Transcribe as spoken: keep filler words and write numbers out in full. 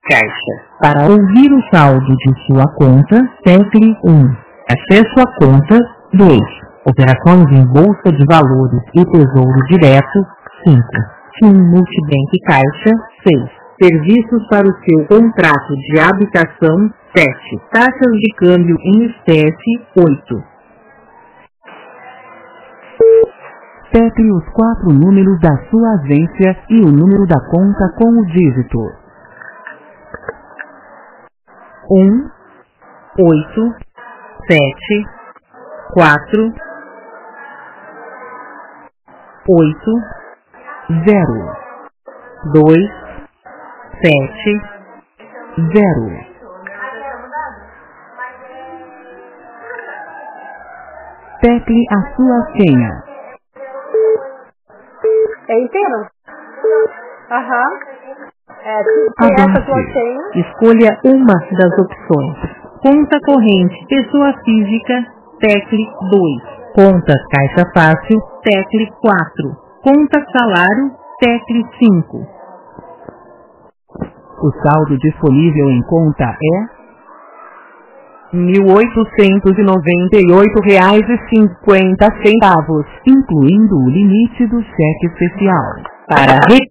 caixa. Para ouvir o saldo de sua conta, tecle um. Acesso à conta, dois. Operações em Bolsa de Valores e Tesouro Direto, cinco. TIM Multibank Caixa, seis. Serviços para o seu contrato de habitação, sete. Taxas de câmbio em espécie, oito. Tecle os quatro números da sua agência e o número da conta com o dígito um, oito, sete, quatro, oito, zero, dois, sete, zero. Tecle a sua senha. É inteiro? Aham. É, tem essa sua senha. Escolha uma das opções. Conta corrente, pessoa física, tecle dois. Conta caixa fácil, tecle quatro. Conta salário, tecle cinco. O saldo disponível em conta é mil oitocentos e noventa e oito reais e cinquenta centavos, incluindo o limite do cheque especial. Para